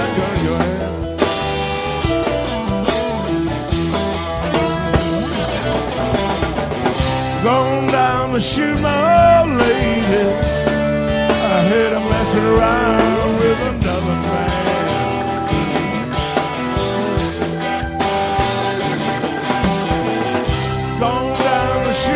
shotgun in your hand. Gone down to shoot my old lady. I heard her messing around